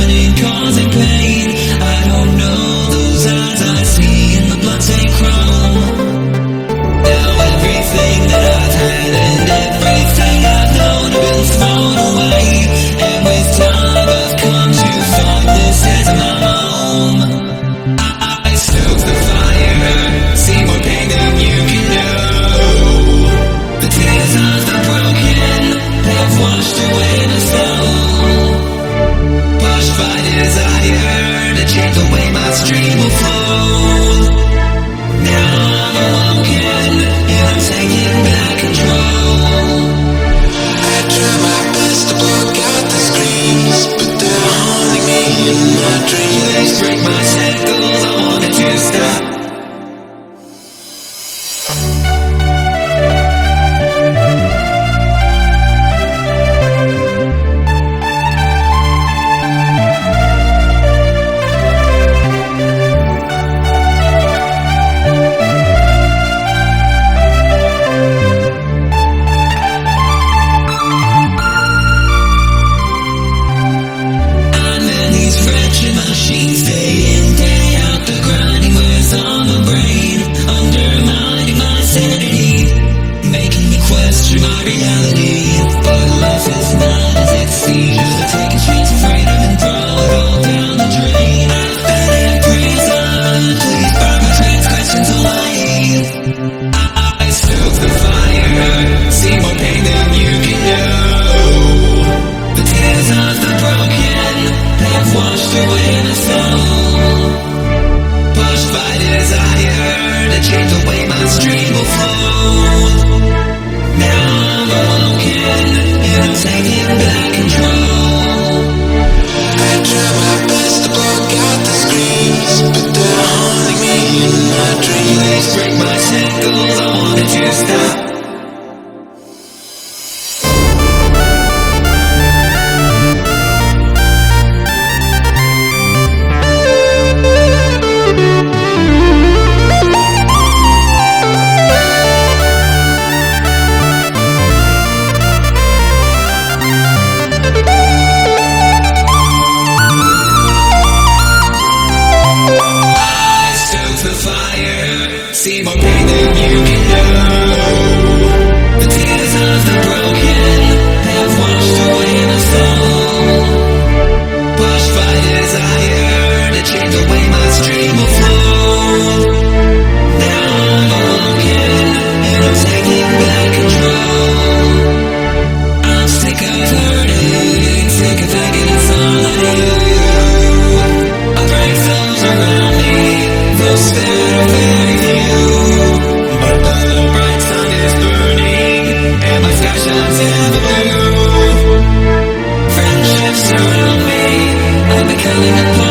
burning, causing pain. I don't know those eyes I see in the bloodstained chrome. Now everything that I've had and everything I've known have been thrown away. And with time I've come to find this as my home. I stoke the fire, see more pain than you can know. The tears of the broken have washed away my soul. Pushed by desire to change the way my stream will flow. Now I'm awoken and I'm taking back control. I try my best to block out the screams, but they're haunting me in my dreams. They break my shackles, I wanted to stop. Machines day in, day out, the grinding wears on my brain, undermining my sanity, making me question my reality. But life is not as it seems. You're taking streets afraid of and throw it all down the drain. I've been in prison, please burn my transgressions away. I stoke the fire, see more pain than you can know. The tears of the broken have washed away my soul. Pushed by desire to change the way my stream will flow. Now I'm awoken and I'm taking back control. I try my best to block out the screams, but they're haunting me in my dreams. They break my shackles, I wanted to stop. See more pain than you can know. The tears of the broken have washed away my soul. Pushed by desire to change the way my stream will flow. Now I'm awoken and I'm taking back control. I'm sick of hurting, sick of thinking it's all I do. I break those around me, those that are very few. But the bright sun is burning and my sky shines in the blue. Friendships surround me, I'm becoming a part